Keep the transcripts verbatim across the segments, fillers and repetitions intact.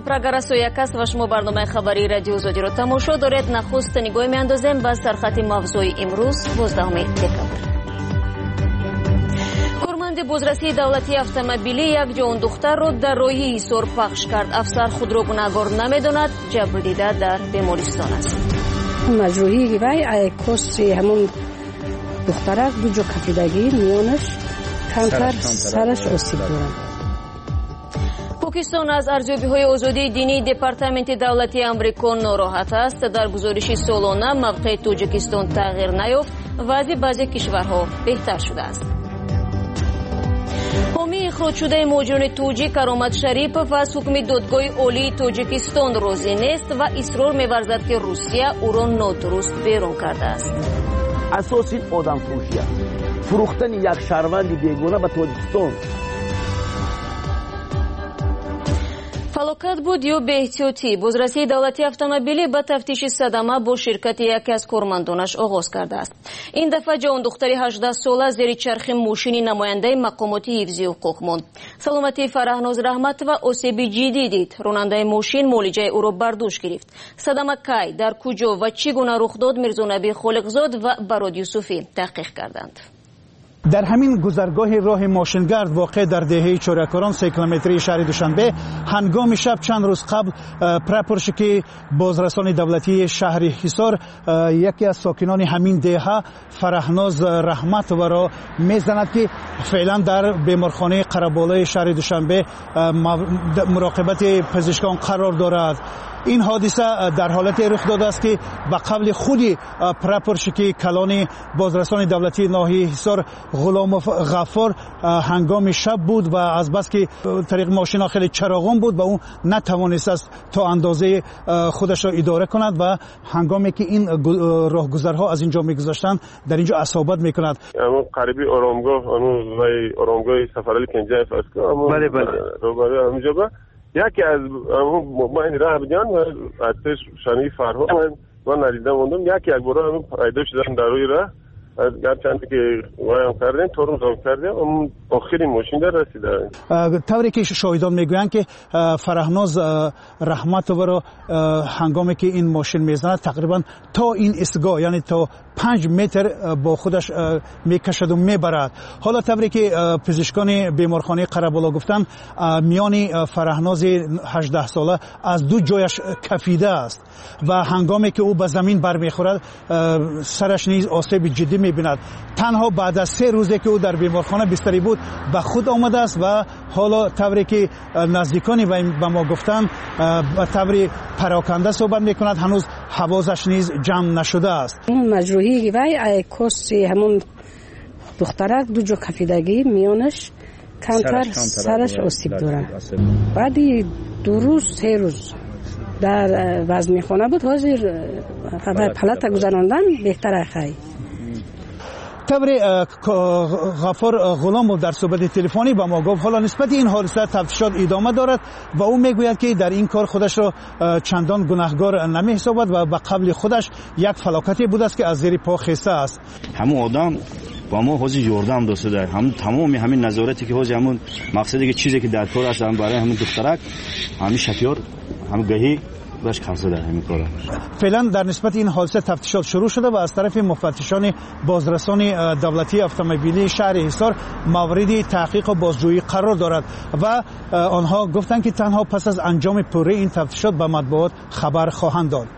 прогара сояк аст ва шумо барномаи хабари радио Озодиро тамошо доред. Нахуст нигоҳ меандозем ба сархати мавзӯи имрӯз дувоздахуми декабр. корманди бозрасии давлатии автомобилӣ як ҷон духтарро дар роҳи ҳисор пахш кард. афсар худро гунаҳгор намедонад, ҷабрдида дар бемористон аст. маҷрӯҳии вай айкоси ҳамон духтарак дуҷо кафидагӣ миёнаш камтар сараш осиб дорад. покистон аз арзёбиҳои озодии динии департаменти давлатии амрико нороҳат аст. дар гузориши солона мавқеи тоҷикистон тағйир наёфт, вазъи баъзе кишварҳо беҳтар шудааст. ҳомии ихроҷшудаи муҳоҷирони тоҷик Каромат Шарипов аз ҳукми додгоҳи олии Тоҷикистон розӣ нест ва исрор меварзад, ки Русия ӯро нодуруст берун кардааст. асоси ин одамфурӯшӣ аст. фурӯхтани як шаҳрванди бегона ба Тоҷикистон. фалокат буд ё беэҳтиётӣ? Бозрасии давлатии автомобилӣ ба тафтиши садама бо ширкати яке аз кормандонаш оғоз кардааст. Ин дафъа ҷавон духтари ҳаждаҳ сола зери чархи мошини намояндаи мақомоти ҳифзи ҳуқуқ монд. саломатии Фарахноз Раҳматова осеби ҷиддӣ дид. ронандаи мошин муолиҷаи ӯро бардӯш гирифт. Садама кай, дар куҷо ва чӣ гуна рух дод? Мирзонаби Холиқзод ва Барод Юсуфӣ таҳқиқ карданд. در همین گذرگاه راه ماشینگرد واقع در دهه چورکاران سه کیلومتری شهر دوشنبه هنگام شب چند روز قبل پرپرشکی بازرسان دولتی شهر حصار یکی از ساکنان همین دهه فرهناز رحمتова را میزند که فعلا در بیمارخانه قره‌بالای شهر دوشنبه مراقبت پزشکان قرار دارد. این حادثه در حالت رخ داده است که به قبل خودی پرپرشکی کلان بازرسان دولتی ناحیه حصار غلام غفار هنگام شب بود و از بس که طریق ماشینا خیلی چراغان بود و اون نتوانست است تا اندازه خودش را اداره کند و هنگامی که این راهگذرها از اینجا میگذشتند در اینجا اصابت میکند. اما قریبی آرامگاه اون وای آرامگاه سفرعلی کنجای فاسکو اما بله بله روبروی همینجا با یکی از ما این راه بیان و ارتش شنی فرها من من ندیدم موندم یکی از برای همین پیدا شدن در روی راه گرچند که وایم کردیم تورم زام کردیم اما آخرین ماشین در رسیدن. طوری که شاهدان میگویند که فرهناز رحمتова را هنگامی که این ماشین میزند تقریبا تا این ایستگاه یعنی تا پنج متر با خودش میکشد و میبرد. حالا طوری که پزشکان بیمارخانه قره‌بالا گفتن میان فرهناز هجده ساله از دو جایش کفیده است و هنگامی که او به زمین برمیخورد سرش نیز آسیب جدی میبیند. تنها بعد از سه روزی که او در بیمارخانه بستری بود به خود آمده است و حالا طوری که نزدیکانی به ما گفتن به طوری پراکنده صحبت میکند، هنوز حواسش نیز جمع نشده است. مجروحی وی ایکوسی همون دخترک دو جو کفیدگی میانش کمتر سرش آسیب دارد. بعدی دو روز سه روز در وزنی خانه بود، حاضر پلت گذراندن بهتره خیلی. طوری غفار غلامov در صحبت تلفنی با ما گفت حالا نسبت این حادثه تفتیشات ادامه دارد و او میگوید که در این کار خودش را چندان گناهگار نمی‌حسابد و به قبل خودش یک فلاکتی بوده است که از زیر پا خسته است. همون آدم با ما حاضر یاردم داشته، هم تمام همین نظارتی که حاضر همون مقصدی که چیزی که در کار است برای همین دخترک همین شفیار هم گهی باش خاصه در همین کارا. فعلا در نسبت این حادثه تفتیشات شروع شده و از طرف مفتشان بازرسان دولتی اتومبیلی شهر حصار مورد تحقیق و بازجویی قرار دارد و آنها گفتند که تنها پس از انجام پوره این تفتیشات به مطبوعات خبر خواهند داد.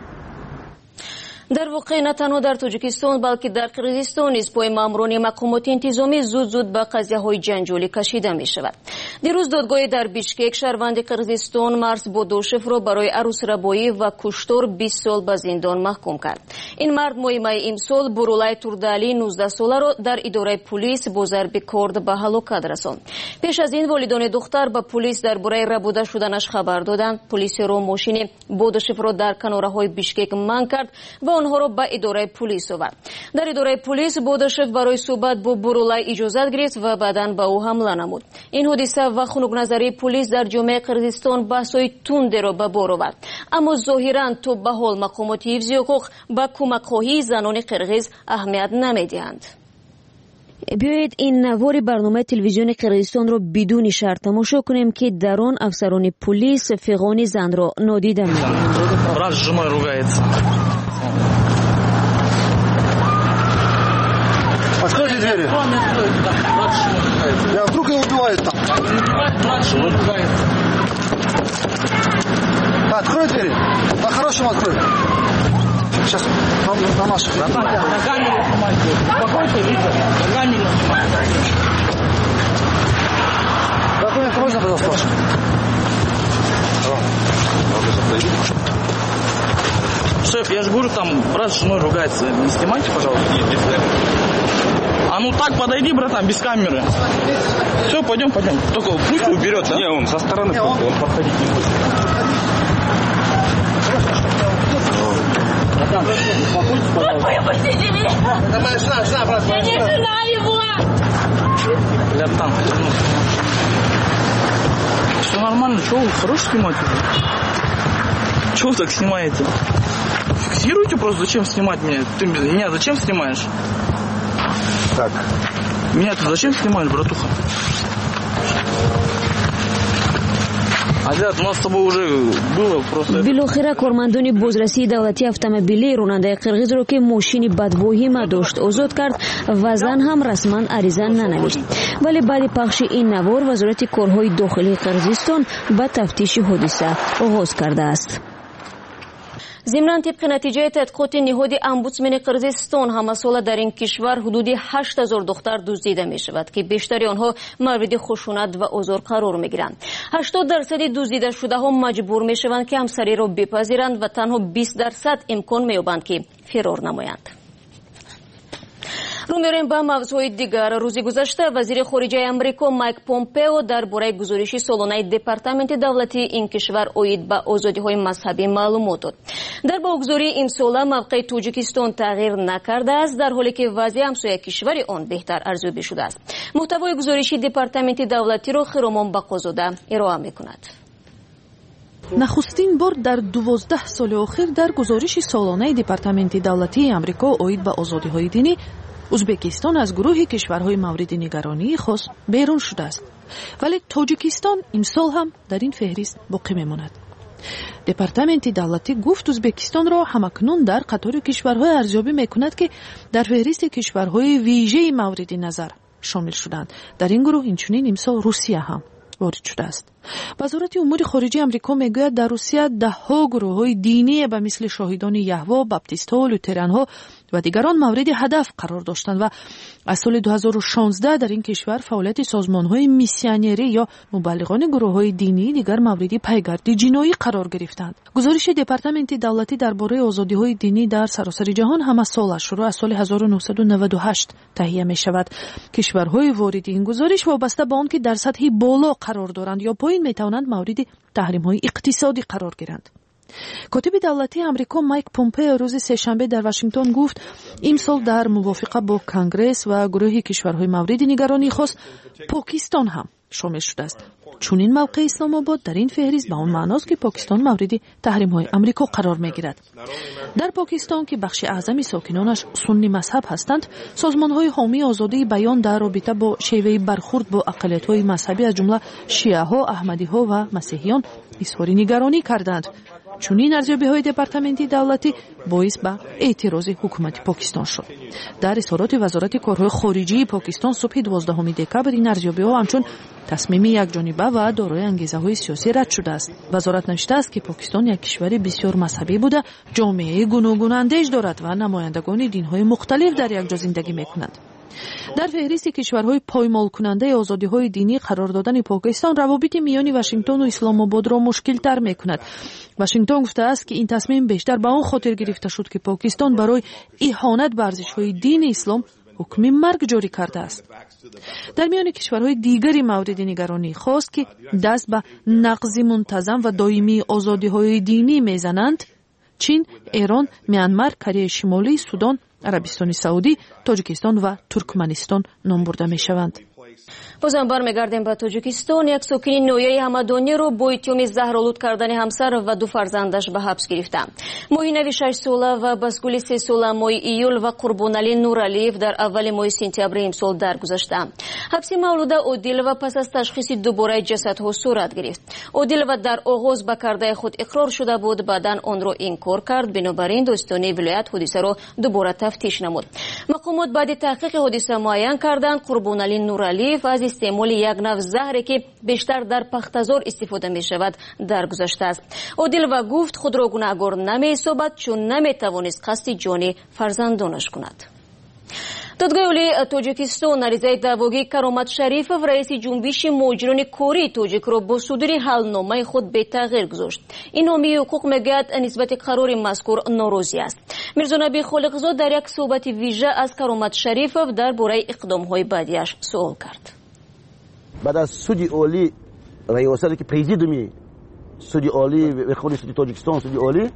дар воқеъ на танҳо дар тоҷикистон балки дар қирғизистон низ пои маъмурони мақомоти интизомӣ зуд зуд ба қазияҳои ҷанҷолӣ кашида мешавад. дирӯз додгоҳи дар бишкек шаҳрванди қирғизистон Марс Бодошевро барои арӯсрабоӣ ва куштор бист сол ба зиндон маҳкум кард. ин мард моҳи майи имсол Бурулай Турдалӣ нуздаҳ соларо дар идораи пулис бо зарби корд ба ҳалокат расонд. пеш аз ин волидони духтар ба пулис дар бораи рабуда шуданаш хабар доданд. пулисеро мошини Бодошевро дар канораҳои Бишкек манъ кард ва онҳоро ба идораи пулис овард. дар идораи пулис Бодошев барои суҳбат бо Бурулай иҷозат гирифт ва баъдан ба ӯ ҳамла намуд. ин ҳодиса ва хунукназарии пулис дар ҷомеаи Қирғизистон баҳсҳои тундеро ба бор овард. аммо зоҳиран то ба ҳол мақомоти ҳифзи ҳуқуқ ба кӯмакхоҳии занони қирғиз аҳамият намедиҳанд. بیایید این نوار برنامه تلویزیون قرقیزستان را بدون شرط تماشا کنیم که در آن افسران پلیس فیقان زن را نادیده می‌گیرند. Брат с женой ругается. Откройте двери. Я вдруг его убивают там. Брат с женой ругается. Открой двери. По-хорошему открой. Сейчас на, на наших. На камеру снимать. Успокойся, Виктор. На камеру снимать. Документы можно, пожалуйста, ваши? Шеф, я же говорю, там брат с женой ругается. Не снимайте, пожалуйста. Нет, без камеры. А ну так подойди, братан, без камеры. Все, пойдем, пойдем. Только пусть уберет, да? Не, он со стороны, Не, он... он подходить не будет. Братан, успокойтесь, пожалуйста. Выпустите меня! Это моя жена, жена, брат, Я моя не жена. жена его! Братан, ну... Все нормально, что вы, хорош снимать уже? Чего вы так снимаете? Фиксируйте просто, зачем снимать меня? Ты меня зачем снимаешь? Так. Меня ты зачем снимаешь, братуха? Азиат, у нас с тобой уже было просто... بالاخره کارمندان بازرسی دولتی اتومبیلی راننده قرقیز را که ماشین بدواهی داشت آزاد کرد و زن هم رسما عریضه ننوشت. ولی بعد پخش این نوار وزارت کارهای داخلی قرقیزستان به تفتیش حادثه آغاز کرده است. ضمناً طبق نتیجه تحقیقات نهاد امبودسمن قرقیزستان همه سال در این کشور حدود هشت هزار دختر دزدیده می شود که بیشتری آنها مورد خشونت و آزار قرار می گیرند. هشتاد درصد دزدیده شده ها مجبور می شوند که همسری را بپذیرند و تنها بیست درصد امکان می یابند که فرار نمایند. رو می‌ریم به موضوع دیگر. روزی گذشته وزیر خارجه آمریکا مایک پومپئو درباره گزارش سالانه دپارتمنت دولتی این کشور اوید به آزادی‌های مذهبی معلومات داد. در بازگزاری این ساله موقع تاجیکستان تغییر نکرده است در حالی که وضع همسایه کشور آن بهتر ارزیابی شده است. محتوای گزارش دپارتمنت دولتی را خرامان بقازاده ارائه می‌کند. نخستین بار در دوازده سال اخیر در گزارش سالانه دپارتمنت دولتی آمریکا اوید به آزادی‌های دینی ازبکستان از گروه کشورهای مورد نگرانی خاص بیرون شده است، ولی تاجیکستان این سال هم در این فهرست باقی میماند. دپارتمنت دولتی گفت ازبکستان را همکنون در قطار کشورهای ارزیابی میکند که در فهرست کشورهای ویژه مورد نظر شامل شدند. در این گروه اینچنین امسال روسیه هم وارد شده است. وزارت امور خارجه آمریکا میگوید در روسیه ده ها گروه های دینی به مثل شاهدان یهوه، باپتیست ها، لوتران ها و دیگران مورد هدف قرار داشتند و از سال دو هزار و شانزده در این کشور فعالیت سازمان های میسیونری یا مبلغان گروه های دینی دیگر مورد پیگرد جنایی قرار گرفتند. گزارش دپارتمنت دولتی درباره آزادی های دینی در سراسر جهان هم از سال شروع از سال هزار و نهصد و نود و هشت تهیه می شود. کشورهای وارد این گزارش وابسته به آنکه در سطح بالا قرار دارند یا پایین می توانند مورد تحریم های اقتصادی قرار گیرند. کاتب دولتی آمریکا مایک پومپئو روز سه‌شنبه در واشنگتن گفت امسال در موافقه با کنگره و گروه کشورهای مورد نگرانی خاص پاکستان هم شامل شده است. چون این موقع اسلام آباد در این فهرست به اون معناست که پاکستان مورد تحریم های آمریکا قرار می گیرد. در پاکستان که بخش اعظمی ساکنانش سنی مذهب هستند، سازمان های حامی آزادی بیان در رابطه با شیوه برخورد با اقلیت های مذهبی از جمله شیعه ها، احمدی ها و مسیحیان اظهار نگرانی کردند. چون این ارزیابی های دپارتمنت دولتی باعث به اعتراض حکومت پاکستان شد. در اظهارات وزارت کارهای خارجه پاکستان صبح دوازدهم دکبر این ارزیابی ها همچون تصمیم یکجانبه و دارای انگیزه های سیاسی رد شده است. وزارت نوشته است که پاکستان یک کشور بسیار مذهبی بوده، جامعه گوناگون اندیش دارد و نمایندگان دین‌های مختلف در یک جا زندگی می‌کنند. در فهرست کشورهای پایمال کننده آزادی‌های دینی قرار دادن پاکستان روابط میان واشنگتن و اسلام آباد را مشکل تر می‌کند. واشنگتن گفته است که این تصمیم بیشتر به آن خاطر گرفته شد که پاکستان برای اهانت به ارزش‌های دین اسلام حکم مرگ جاری کرده است. در میان کشورهای دیگری مورد نگرانی خاص که دست به نقض منتظم و دائمی آزادی‌های دینی میزنند، چین، ایران، میانمار، کره شمالی، سودان، عربستان سعودی، تاجیکستان و ترکمنستان نام برده می شوند. بازم برمیگردیم به تاجیکستان. یک ساکن نویه همدانی رو با اتهام زهرآلود کردن همسر و دو فرزندش به حبس گرفتند. موهینوی شش ساله و بسگول سه ساله ماه ایول و قربانعلی نورعلیف در اول ماه سپتامبر امسال درگذشتند. حبس مولود عادلова پس از تشخیص دوباره جسدها صورت گرفت. عادلова در آغاز به کرده خود اقرار شده بود، بعداً آن را انکار کرد. بنابراین داستان ولایت حادثه را دوباره تفتیش نمود. مقامات بعد تحقیق حادثه معین کردند قربانعلی نورعلیف از استعمال یک نوع زهری که بیشتر در پختزار استفاده می شود درگذشته است. عادلова گفت خود را گناهکار نمی حسابد چون نمی توانست قصد جان فرزندانش کند. دادگاه عالی تاجیکستان عریضه دعواگی کرامت شریفов رئیس جنبش مهاجران کوری تاجیک را با صدور حلنامه خود به تغییر گذاشت. این نامه حقوق میگوید نسبت قرار مذکور ناراضی است. میرزا نبی خالقزاد در یک صحبت ویژه از کرامت شریفov درباره اقدام‌های بعدیش سوال کرد. بعد از سودی عالی ریاست که پرزیدومی سودی عالی به خود سودی تاجیکستان سودی عالی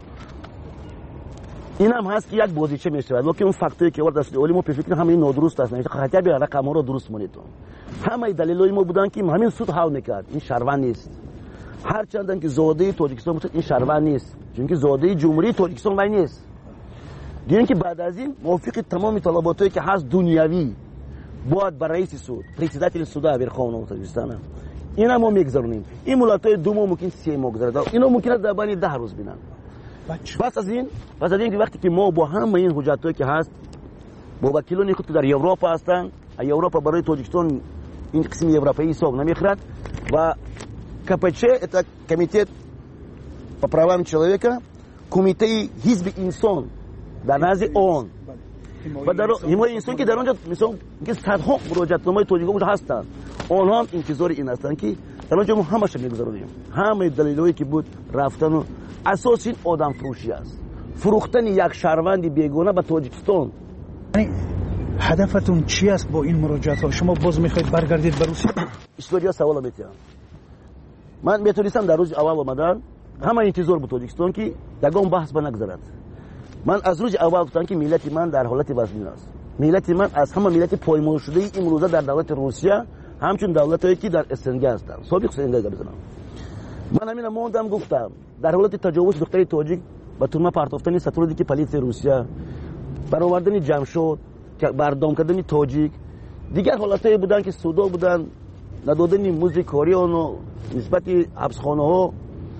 این هم هست که یک بازیچه میشه ولی که اون فاکتوری که ورد است اولی ما فکر همین نادرست است نمیشه خاطر به رقم رو درست مونید همه دلایل ما بودن که همین سود حل میکرد این شهروند نیست هر چندان که زاده تاجیکستان بود این شهروند نیست چون که زاده جمهوری تاجیکستان وای نیست دیدن که بعد از این موافق تمام طلباتی که هست دنیوی باید برای رئیس سود پرزیدنت سود ورخوان تاجیکستان اینا ما میگذرونیم این مولاتای دو ماه ممکن سه ماه گذره اینا ممکنه در بین ده روز بینن پس از این پس از این که وقتی که ما با همه این حجتایی که هست با وکیلانی خود که در اروپا هستن اروپا برای تاجیکستان این قسم اروپایی حساب نمیخورد و КПЧ это комитет по правам человека комитет حزب انسان در نزد آن و در حمایت انسان که در اونجا مثلا که صدها مراجعتنامه تاجیک‌ها هستند آنها هم انتظار این هستند که در اونجا ما همش میگذاریم همه دلایلی که بود رفتن و اساس این آدم فروشی است فروختن یک شهروند بیگانه به تاجیکستان. یعنی هدفتون چی است با این مراجعت ها؟ شما باز میخواید برگردید به روسیه؟ استوریا سوال میتونم من میتونستم در روز اول اومدن همه انتظار بود تاجیکستان که دگام بحث به نگذارد. من از روز اول گفتم که ملت من در حالت وضعی است. ملت من از همه ملت پایمال شده این امروزه در دولت روسیه همچون دولتایی که در استنگا هستند سابق استنگا بزنم. من همین موندم گفتم در حالت تجاوز دختر تاجیک با تورما پرتافتن ستورودی که پلیس روسیه برآوردن جمشید بردام کردن تاجیک دیگر حالتایی بودن که سودا بودن ندادن موزیک کاریانو نسبت حبسخانه ها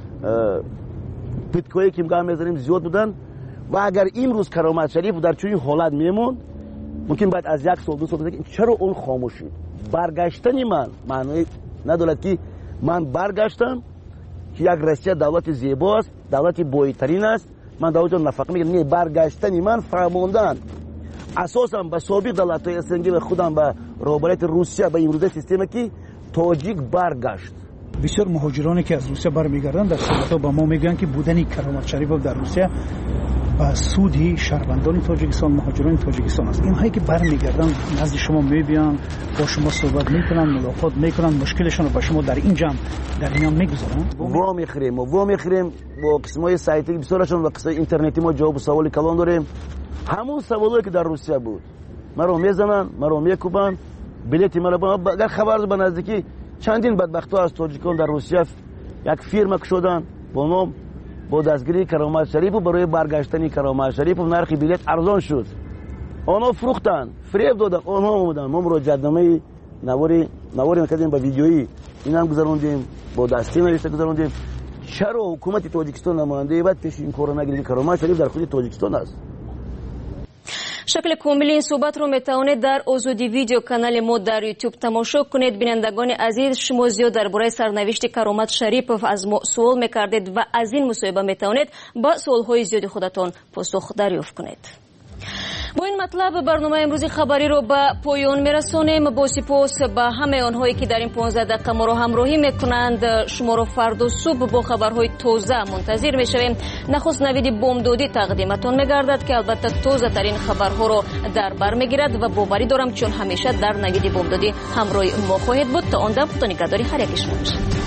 پتکایی که میگم میذاریم زیاد بودن و اگر امروز کرامت شریف در چنین حالت میموند ممکن بعد از یک سال دو سال بگه چرا اون خاموش شد. برگشتن من معنی ندارد که من برگشتم که یک روسیه دولت زیباست دولت بویترین است من در اونجا نفقه میگم نه برگشتن من فرماندن اساسا به سابق دولت‌های اسنگی و خودم به رهبریت روسیه به امروزه سیستمی که تاجیک برگشت. بسیار مهاجرانی که از روسیه برمیگردند در صحبت‌ها با ما میگن که بودن کرامت شریفov در روسیه با سودی شهروندان تاجیکستان مهاجران تاجیکستان است. اینهایی که برمیگردن نزد شما میبیان با شما صحبت میکنن ملاقات میکنن مشکلشون رو با شما در این جمع در میان میگذارن وا میخریم وا میخریم با قسمای سایتی بسیارشون و قسمای اینترنتی ما جواب سوال کلان داریم همون سوالی که در روسیه بود مرا میزنن مرا میکوبن بلیت مرا اگر خبر به نزدیکی چندین بدبختا از تاجیکان در روسیه یک فیرما شدن با نام با دستگیری کرامت شریف برای برگشتن کرامت شریف نرخ بلیت ارزان شد آنها فروختن فریب دادن آنها اومدن ما مراجعتنامه نواری نواری کردیم با ویدیویی این هم گذروندیم با دستی نوشته گذروندیم چرا حکومت تاجیکستان نماینده بعد پیش این کارو نگیرید کرامت شریف در خود تاجیکستان است. شکل کامل این صحبت رو میتوانید در آزادی ویدیو کانال ما در یوتیوب تماشا کنید. بینندگان عزیز شما زیاد درباره سرنوشت کرامت شریفov از ما سوال میکردید و از این مصاحبه میتوانید با سوالهای زیاد خودتان پاسخ دریافت کنید. با این مطلب برنامه امروزی خبری رو به پایان میرسونیم. با سپاس به همه آنهایی که در این پانزده دقیقه ما رو همراهی میکنند. شما رو فردا صبح با خبرهای تازه منتظر میشویم. نخست نوید بامدادی تقدیمتان میگردد که البته تازه ترین خبرها رو در بر میگیرد و باوری دارم چون همیشه در نوید بامدادی همراه ما خواهید بود. تا آن دم خدا نگهداری هر یکیش باشید.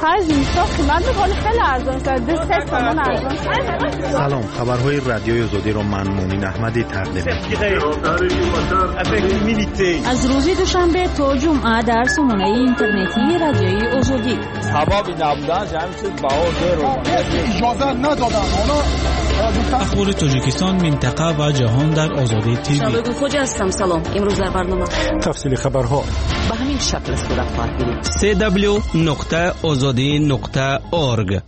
خرج نیست، قیمت میکنه خیلی ارزان شد، دو سه تومن ارزان. سلام، خبرهای رادیوی آزادی رو من مؤمن احمدی تقدیم می‌کنم. از روز دوشنبه تا جمعه در سامانه اینترنتی رادیوی آزادی. سبب نبودن همین چیز بهار اجازه ندادن. اخبار تاجیکستان، منطقه و جهان در آزادی تیوی. شبگون خوج هستم. سلام. امروز در برنامه تفصیل خبرها به همین شکل صورت خواهد گرفت. سی دبلیو نقطه آزادی نقطه اورگ.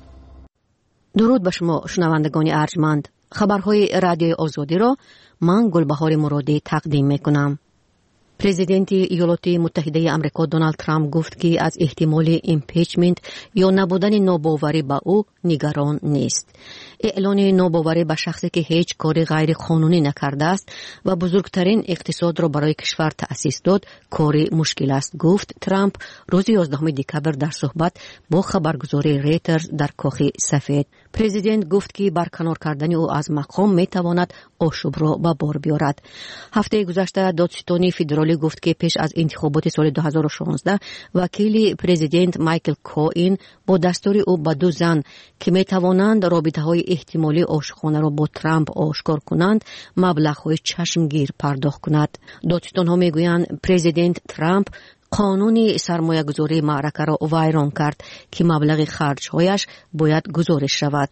درود به شما شنوندگان ارجمند. خبرهای رادیوی آزادی را من گلبهار مرادی تقدیم میکنم. پرزیدنت ایالات متحده آمریکا دونالد ترامپ گفت که از احتمال ایمپیچمنت یا نبودن ناباوری به او نگران نیست. اعلان ناباوری به شخصی که هیچ کاری غیر قانونی نکرده است و بزرگترین اقتصاد را برای کشور تأسیس داد کاری مشکل است، گفت ترامپ روز یازدهم دکبر در صحبت با خبرگزاری ریترز در کاخ سفید. پرزیدنت گفت که برکنار کردن او از مقام می تواند آشوب را به بار بیارد. هفته گذشته دادستان فدرالی گفت که پیش از انتخابات سال دو هزار و شانزده وکیل پرزیدنت مایکل کوئین با دستور او به دو زن که می توانند رابطه های احتمالی عاشقانه را با ترامپ آشکار کنند مبلغ های چشمگیر پرداخت کند. دادستان ها می گویند پرزیدنت ترامپ قانون سرمایه گذاری معرکه را ویران کرد که مبلغ خرج هایش باید گزارش شود.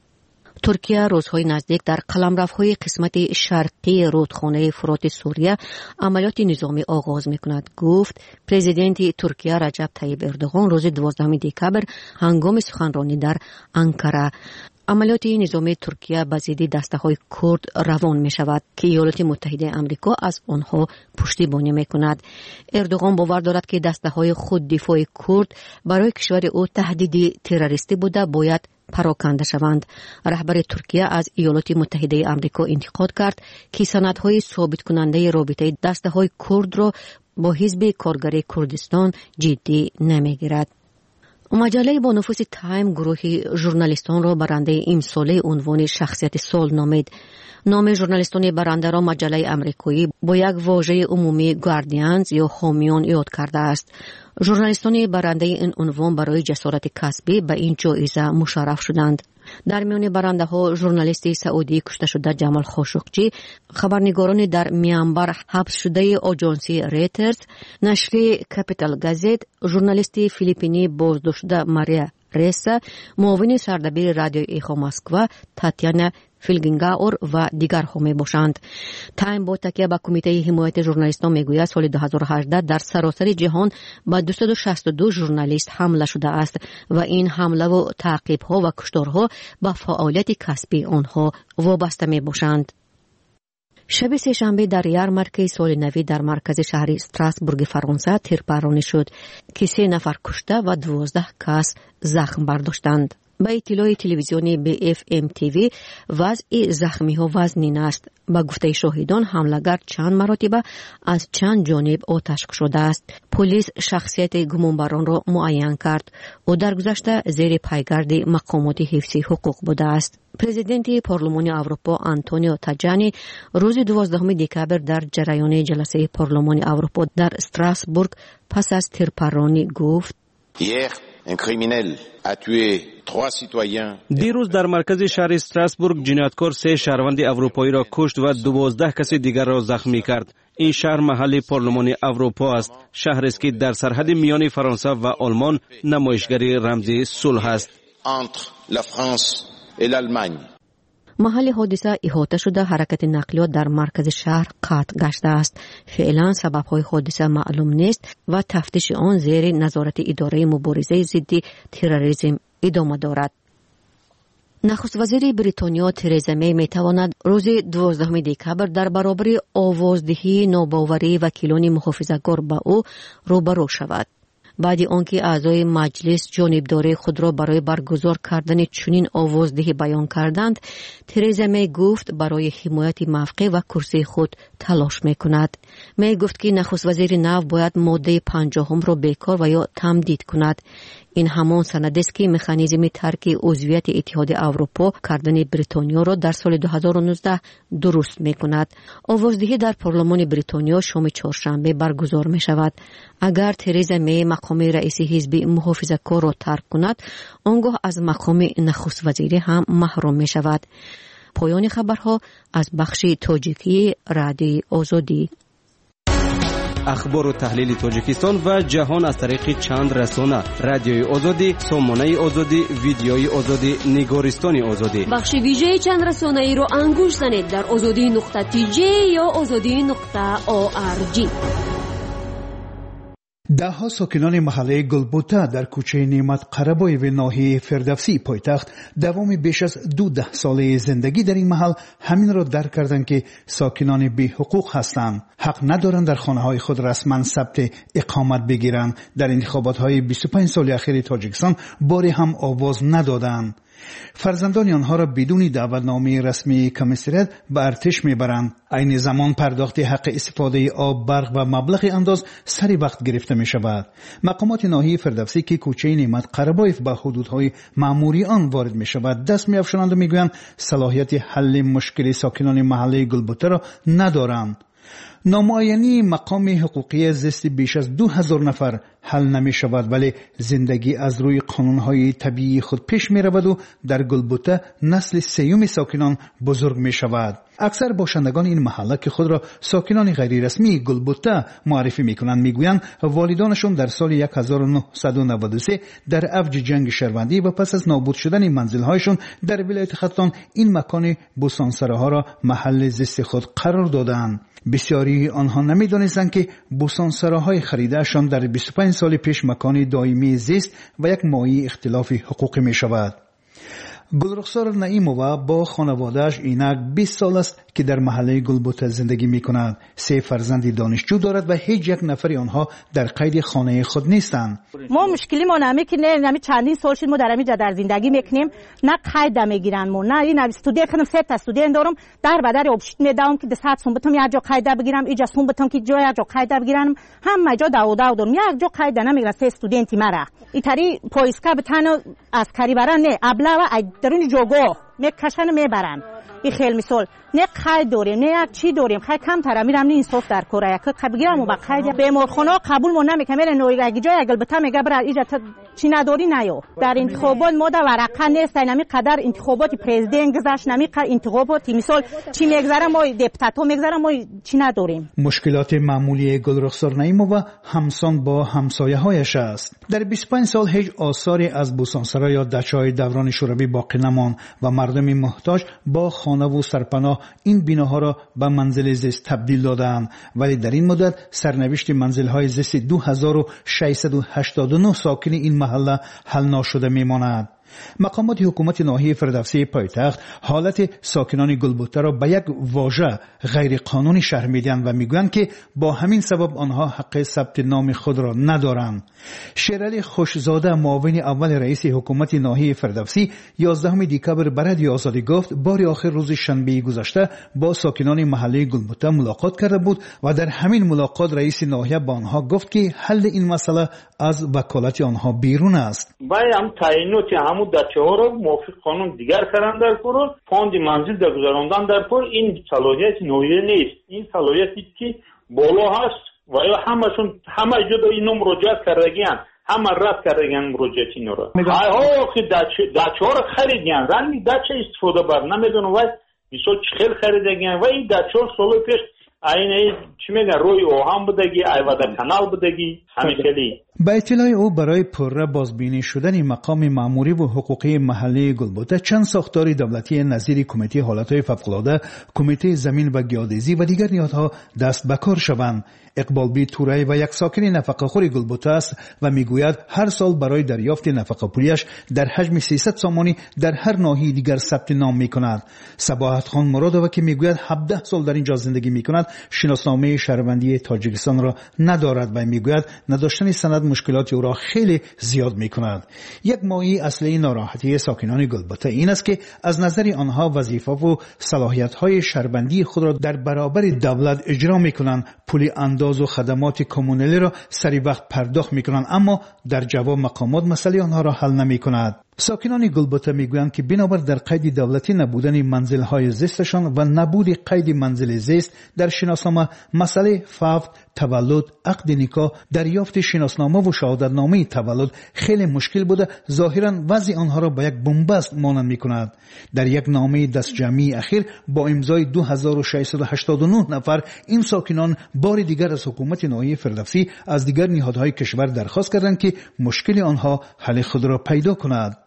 ترکیه روزهای نزدیک در قلمروهای قسمت شرقی رودخانه فرات سوریه عملیات نظامی آغاز می‌کند، گفت پرزیدنت ترکیه رجب طیب اردوغان روز دوازدهم دکبر هنگام سخنرانی در انکره. عملیات نظامی ترکیه به ضد دسته‌های کرد روان می‌شود که ایالات متحده آمریکا از آنها پشتیبانی می‌کند. اردوغان باور دارد که دسته‌های خود دفاع کرد برای کشور او تهدید تروریستی بوده باید پراکنده شوند. رهبر ترکیه از ایالات متحده آمریکا انتقاد کرد که سندهای ثابت کننده رابطه دسته‌های کرد را با حزب کارگر کردستان جدی نمی‌گیرد. مجله با نفوذ تایم گروه ژورنالیستان را برنده امساله عنوان شخصیت سال نامید. نام ژورنالیستان برنده را مجله آمریکایی با یک واژه عمومی گاردینز یا حامیان یاد کرده است. ژورنالیستان برنده این عنوان برای جسارت کسبی به این جایزه مشرف شدند. در میان برنده ها ژورنالیست سعودی کشته شده جمال خاشقچی، خبرنگاران در میانبر حبس شده آژانسی ریترز، نشر کپیتال گازت، ژورنالیست فیلیپینی بازداشت شده ماریا ریسا، معاون سردبیر رادیو ایخو مسکو تاتیانا فیلگینگاور و دیگرها می باشند. تایم با تکیه به کمیته حمایت ژورنالیستان میگوید سال دو هزار و هجده در سراسر جهان به دویست و شصت و دو ژورنالیست حمله شده است و این حمله و تعقیب‌ها و کشتارها به فعالیت کسبی آنها وابسته می باشند. شب سه‌شنبه در یارمارک سال نو در مرکز شهر استراسبورگ فرانسه تیرپرانی شد که سه نفر کشته و دوازده کس زخم برداشتند. به اطلاع تلویزیونی بی اف ام تیوی وضع زخمی ها وزنین است. با گفته شاهدان حمله‌گر چند مرتبه از چند جانب آتش شده است. پلیس شخصیت گمانبران را معین کرد و در گذشته زیر پیگرد مقامات حفظی حقوق بوده است. پرزیدنت پارلمان اروپا آنتونیو تاجانی روز دوازدهم دکبر در جریان جلسه پارلمان اروپا در استراسبورگ پس از تیرپرانی گفت: دیروز در مرکز شهر استراسبورگ جنایتکار سه شهروند اروپایی را کشت و دوازده کسی دیگر را زخمی کرد. این شهر محل پارلمان اروپا است. شهری است که در سرحد میان فرانسه و آلمان نمایشگری رمز صلح است. محل حادثه احاطه شده، حرکت نقلیات در مرکز شهر قطع گشته است. فعلا سبب‌های حادثه معلوم نیست و تفتیش آن زیر نظارت اداره مبارزه ضد تروریسم ادامه دارد. نخست وزیر بریتانیا ترزا می میتواند روز دوازدهم دکبر در برابر آوازدهی ناباوری وکیلان محافظه‌کار به او روبرو شود. بعد آنکه اعضای مجلس جانبداری خود را برای برگزار کردن چنین آوازدهی بیان کردند، ترزا می گفت برای حمایت موقع و کرسی خود تلاش میکند. می گفت که نخست وزیر نو باید ماده پنجاهم را بیکار و یا تمدید کند. این همان سند است که مکانیزم ترک عضویت اتحاد اروپا کردن بریتانیا را در سال دو هزار و نوزده درست می‌کند. آوازدهی در پارلمان بریتانیا شام چهارشنبه برگزار می‌شود. اگر ترزا می مقام رئیس حزب محافظه‌کار را ترک کند، آنگاه از مقام نخست وزیر هم محروم می‌شود. پایان خبرها از بخش تاجیکی رادیوی آزادی. اخبار و تحلیل تاجیکستان و جهان از طریق چند رسانه: رادیوی آزادی، سامانه آزادی، ویدیوی آزادی، نگارستان آزادی. بخش ویژه چند رسانه ای را انگوش زنید در آزادی نقطه تی جی یا آزادی نقطه او آر جی. ده ها ساکنان محله گلبوته در کوچه نعمت قربای و ناحیه فردوسی پایتخت دوام بیش از دو ده ساله زندگی در این محل همین را درک کردند که ساکنان بی حقوق هستند. حق ندارند در خانه های خود رسما ثبت اقامت بگیرند. در انتخابات های بیست و پنج سال اخیر تاجیکستان باری هم آواز ندادند. فرزندان آنها را بدون دعوتنامه رسمی کمیسریت به ارتش میبرند. عین زمان پرداخت حق استفاده آب، برق و مبلغ انداز سری وقت گرفته می شود. مقامات ناحیه فردوسی که کوچه نعمت قربایف به حدودهای معمولی آن وارد می شود دست می افشانند و می گویند صلاحیت حل مشکل ساکنان محله گلبوته را ندارند. نامعینی مقام حقوقی زیست بیش از دو هزار نفر حل نمی شود، ولی زندگی از روی قانونهای طبیعی خود پیش می رود و در گلبوته نسل سیوم ساکنان بزرگ می شود. اکثر باشندگان این محله که خود را ساکنان غیر رسمی گلبوته معرفی می کنند می گویند والدانشون در سال هزار و نهصد و نود و سه در اوج جنگ شهروندی و پس از نابود شدن منزلهایشون در ولایت ختلان این مکان بوسانسراها را محل زیست خود قرار دادند. بسیاری آنها نمی‌دانستند که بوسانسراهای خریدهشان در بیست و پنج سال پیش مکان دائمی زیست و یک مایه اختلاف حقوقی می شود. گلرخسار نعیمووا با خانواده‌اش اینک بیست سال است که در محله گلبوته زندگی می کند. سه فرزند دانشجو دارد و هیچ یک نفر آنها در قید خانه خود نیستند. ما مشکلی ما نمی که نه نمی چندین سال شد ما در اینجا در زندگی میکنیم، نه قید میگیرن ما، نه این استودیو کنم سه تا استودیو دارم در بدر اوبشت میدم که ده سوم بتم یک جا قید بگیرم، اینجا سوم بتم که جای یک جا قید بگیرم، هم جا داو داو دارم یک جا قید نمیگیرن سه استودنتی مرا. اینطوری پایسکا بتانو عسکری برن نه ابلا و درون جوگو میکشن میبرن. این خیلی مثال نه قید داریم نه یک چی داریم، خیلی کم تر میرم این صف در کره یک بگیرم و با قید بیمارخانه قبول مون نمیکنه. میره نوری اگه جای اگل بتا میگه برای اینجا چی نداری نیو. در انتخابات ما در ورقه نیست، نمی قدر انتخابات پرزیدنت گذشت، نمی قدر انتخابات مثال چی میگذره ما دپوتاتو میگذره ما چی نداریم. مشکلات معمولی گلرخسار نعیمووا همسان با همسایه‌هایش است. در بیست و پنج سال هیچ آثاری از بوسانسرا یا دچای دوران شوروی باقی نماند و مردم محتاج با خانه و سرپناه این بیناها را به منزل زیست تبدیل دادند، ولی در این مدت سرنوشت منزل‌های زیست دو هزار و ششصد و هشتاد و نه ساکن این محله حل نشده میماند. مقامات حکومت ناحیه فردوسی پایتخت حالت ساکنان گلبوته را به یک واژه غیر قانونی شرح میدهند و میگویند که با همین سبب آنها حق ثبت نام خود را ندارند. شیرعلی خوشزاده معاون اول رئیس حکومت ناحیه فردوسی یازدهم دکبر به رادیو آزادی گفت بار آخر روز شنبه گذشته با ساکنان محله گلبوته ملاقات کرده بود و در همین ملاقات رئیس ناحیه با آنها گفت که حل این مسئله از وکالت آنها بیرون است. باید تعیینات همون دچه ها را موافق قانون دیگر کردن در کور، فاند منزل در گذراندن در کور. این صلاحیت ناحیه نیست، این صلاحیتی که بالا هست و یا همشون همه جدا اینو مراجعت کردگیان، همه رد کردگیان مراجعت اینو را. های ها که دچه ها را خریدگیان، رنگی دچه استفاده بر نمیدونم وای مثال چخیل خریدگیان و این دچه ها سال پیش این چی میگن روی اوهام بودگی، ایواده کانال بودگی، همه خیلی. با اطلاع او برای پرره بازبینی شدن مقام مأموری و حقوقی محلی گلبوته چند ساختار دولتی نظیر کمیته حالتهای فوق‌العاده، کمیته زمین و گیاه‌زیستی و دیگر نهادها دست به کار شوند. اقبال بی تورایی و یک ساکن نفقه‌خوری گلبوته است و میگوید هر سال برای دریافت نفقه پولیش در حجم سیصد سامانی در هر ناحیه دیگر ثبت نام میکند. صباحت خان مرادوی که میگوید هفده سال در اینجا زندگی میکند، شناسنامه شهروندی تاجیکستان را ندارد و میگوید نداشتن سند مشکلات او را خیلی زیاد می کند. یک مایه اصلی ناراحتی ساکنان گلبته این است که از نظر آنها وظیفه و صلاحیت های شهربندی خود را در برابر دولت اجرا می کنند، پول انداز و خدمات کمونالی را سری وقت پرداخت می کنند، اما در جواب مقامات مسئله آنها را حل نمی کند. ساکنان گلبته میگویند که بنابر در قید دولتی نبودن منزل‌های زیستشان و نبود قید منزل زیست در شناسنامه، مسئله فوت، تولد، عقد نکاح، دریافت شناسنامه و شهادتنامه تولد خیلی مشکل بوده. ظاهراً وضع آنها را به یک بنبست مانند می‌کند. در یک نامه دستجمعی اخیر با امضای دو هزار و ششصد و هشتاد و نه نفر این ساکنان بار دیگر از حکومت ناحیه فردوسی از دیگر نهادهای کشور درخواست کردند که مشکل آنها حل خود را پیدا کند.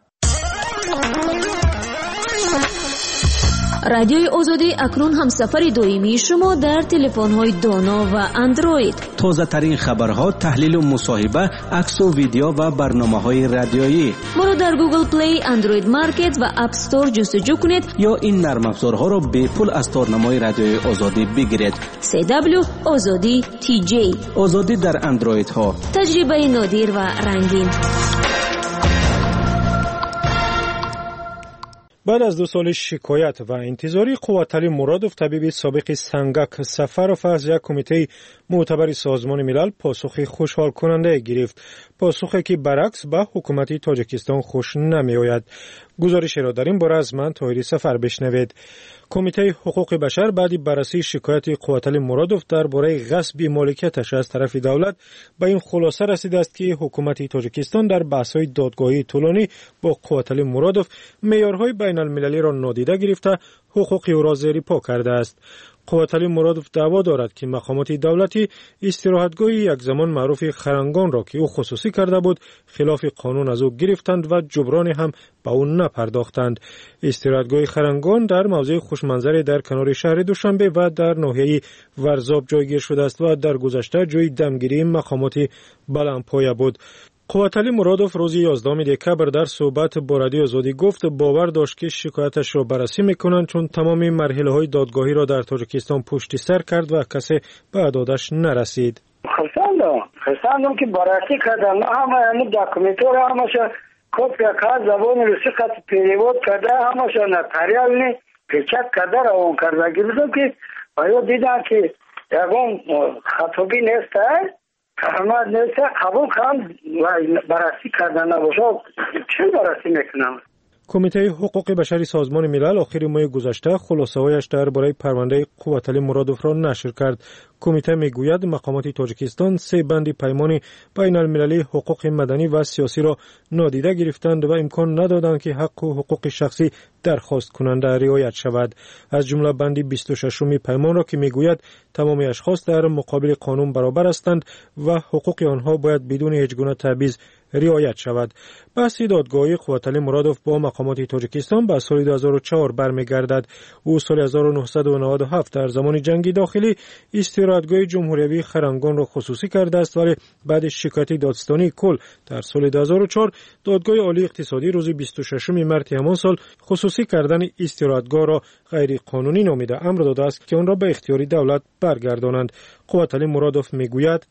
رادیوی آزادی اکنون همسفر دائمی شما در تلفن‌های دانا و اندروید. تازه ترین خبرها، تحلیل و مصاحبه، عکس و ویدیو و برنامه‌های رادیویی. ما را در گوگل پلی، اندروید مارکت و اپ استور جستجو کنید یا این نرم افزارها را به پول از تارنمای رادیوی آزادی بگیرید. سی دبلیو آزادی تی جی. آزادی در اندروید ها. تجربه نادر و رنگین. بعد از دو سال شکایت و انتظاری، قوتعلی مرادوف، طبیب سابق سنگک سفروف، از یک کمیته معتبر سازمان ملل پاسخی خوشحال کننده گرفت. پاسخی که برعکس به حکومت تاجیکستان خوش نمی آید. گزارش را در این باره از من طاهری سفر بشنوید. کمیته حقوق بشر بعد بررسی شکایت قوتعلی مرادوف درباره غصب مالکیتش از طرف دولت به این خلاصه رسیده است که حکومت تاجیکستان در بحث‌های دادگاهی طولانی با قوتعلی مرادوف معیارهای بین المللی را نادیده گرفته حقوق او را زیر پا کرده است. قوتعلی مرادوف دعوا دارد که مقامات دولتی استراحتگاه یک زمان معروف خرنگان را که او خصوصی کرده بود خلاف قانون از او گرفتند و جبران هم به او نپرداختند. استراحتگاه خرنگان در موضع خوشمنظری در کنار شهر دوشنبه و در ناحیه ورزاب جایگیر شده است و در گذشته جای دمگیری مقامات بلندپایه بود. قوتعلی مرادوف روز یازدهم دکبر در صحبت با رادیو آزادی گفت باور داشت که شکایتش را بررسی میکنند چون تمام مرحله‌های دادگاهی را در تاجیکستان پشت سر کرد و کسی به اعدادش نرسید. خرسندم خرسندم که بررسی کردن همه همون داکومنت را همش کپی کاغذ زبان روسی خط پیرواد کرده همش نتریال نی پیچک کرده را اون کرده گیردم که آیا دیدن که یکم خطابی نیست احمد نیسته قبول کنم و بررسی کردن نباشه چه بررسی میکنم؟ کمیته حقوق بشری سازمان ملل آخر ماه گذشته خلاصه‌هایش درباره پرونده قوتعلی مرادوف را نشر کرد. کمیته میگوید مقامات تاجیکستان سه بند پیمان بین المللی حقوق مدنی و سیاسی را نادیده گرفتند و امکان ندادند که حق و حقوق شخصی درخواست کننده رعایت شود. از جمله بند بیست و ششم پیمان را که میگوید تمام اشخاص در مقابل قانون برابر هستند و حقوق آنها باید بدون هیچ گونه تبعیض رعایت شود. بحث دادگاهی قوتعلی مرادوف با مقامات تاجیکستان به سال دو هزار و چهار برمیگردد. او سال هزار و نهصد و نود و هفت در زمان جنگ داخلی استراحتگاه جمهوری خرنگان را خصوصی کرده است، ولی بعد شکایت دادستانی کل در سال دو هزار و چهار دادگاه عالی اقتصادی روز بیست و ششم مارس همان سال خصوصی کردن استراحتگاه را غیر قانونی نامیده امر داده است که آن را به اختیار دولت برگردانند. قوتعلی مرادوف میگوید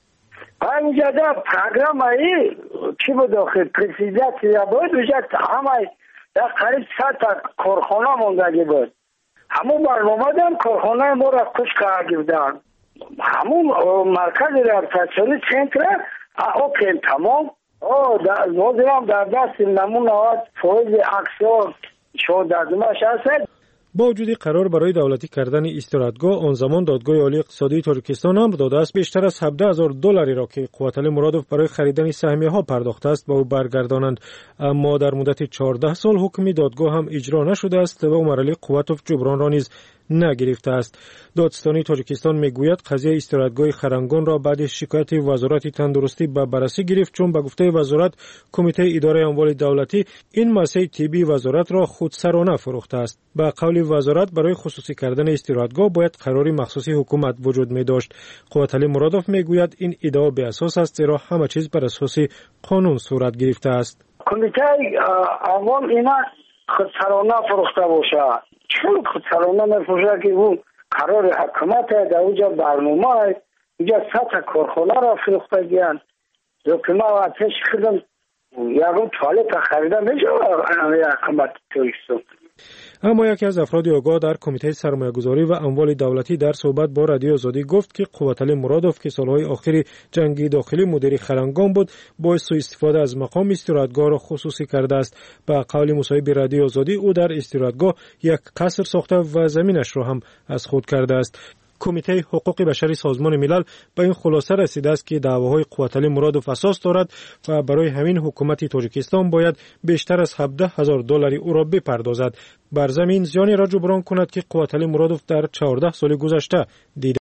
اینجا در پروگرام ای چی بود داخل پرسیدت یا بود وجد همه در قریب صد تا کارخانه مونده بود. همون برنامه دارم کارخانه ما را کش کرده بودن. همون مرکز ریاستجمهوری سنتر اوکن تمام. او در نوزرم در دست نمون آواد فوز اکسیون شد دادمش هست. با وجود قرار برای دولتی کردن استراحتگاه، آن زمان دادگاه عالی اقتصادی تاجیکستان امر داده است بیشتر از هفده هزار دلاری را که قوتعلی مرادوف برای خریدن سهمیه ها پرداخته است به او برگردانند. اما در مدت چهارده سال حکم دادگاه هم اجرا نشده است و مرحله قوتوف جبران را نیز نگرفته است. دادستانی تاجیکستان میگوید قضیه استراحتگاه خرنگان را بعد شکایت وزارت تندرستی به بررسی گرفت، چون به گفته وزارت کمیته اداره اموال دولتی این مسئله طبی وزارت را خودسرانه فروخته است. به قول وزارت برای خصوصی کردن استراحتگاه باید قراری مخصوصی حکومت وجود می داشت. قوتعلی مرادوف میگوید این ادعا بی اساس است، زیرا همه چیز بر اساس قانون صورت گرفته است. کمیته اموال اینا خودسرانه فروخته باشه. چون خودسرانه نفروشه که اون قرار حکومت در اونجا برنامه اینجا سطح کارخانه را فروخته گیرن که ما آتش کردم یکم توالت خریده میشه همه حکومت تاجیکستان. اما یکی از افراد آگاه در کمیته سرمایه‌گذاری و اموال دولتی در صحبت با رادیو آزادی گفت که قوتعلی مرادوف که سالهای آخری جنگ داخلی مدیر خلنگان بود باعث سوء استفاده از مقام استراحتگاه را خصوصی کرده است. با قول مصاحبه رادیو آزادی او در استراحتگاه یک قصر ساخته و زمینش را هم از خود کرده است. کمیته حقوق بشری سازمان ملل به این خلاصه رسیده است که دعواهای قوتعلی مرادوف اساس دارد و برای همین حکومت تاجیکستان باید بیشتر از هفده هزار دلار او را بپردازد بر زمین زیانی را جبران کند که قوتعلی مرادوف در چهارده سال گذشته دیده